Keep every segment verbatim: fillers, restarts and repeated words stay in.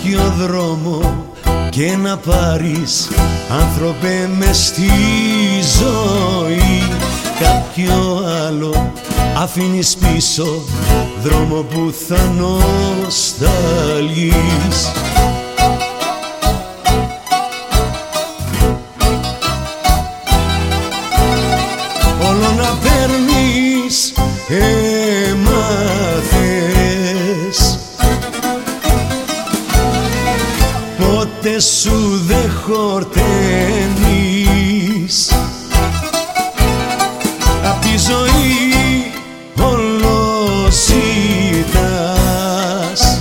κάποιο δρόμο και να πάρεις, άνθρωπε, μες στη ζωή. Κάποιο άλλο αφήνεις πίσω, δρόμο που θα νοσταλγείς. Όλο να παίρνεις έμαθες, ποτέ σου δε χορταίνεις. Απ' τη ζωή όλο ζητάς,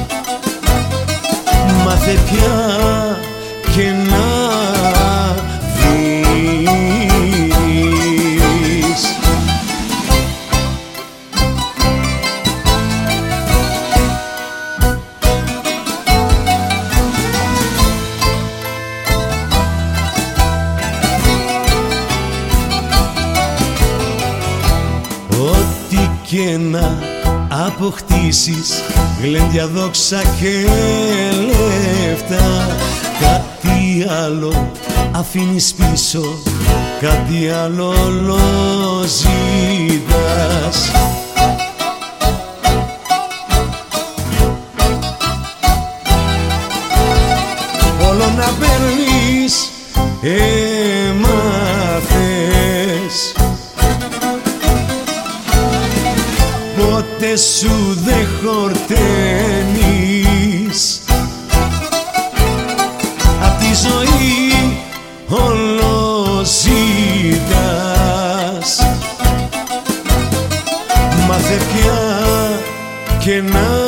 μάθε πια και να και να αποκτήσεις γλέντια, δόξα και λεφτά. Κάτι άλλο αφήνεις πίσω, κάτι άλλο όλο ζητάς. Όλο να παίρνεις έμαθες, ποτέ σου δε χορταίνεις. Απ' τη ζωή όλο ζητάς, μάθε πια και να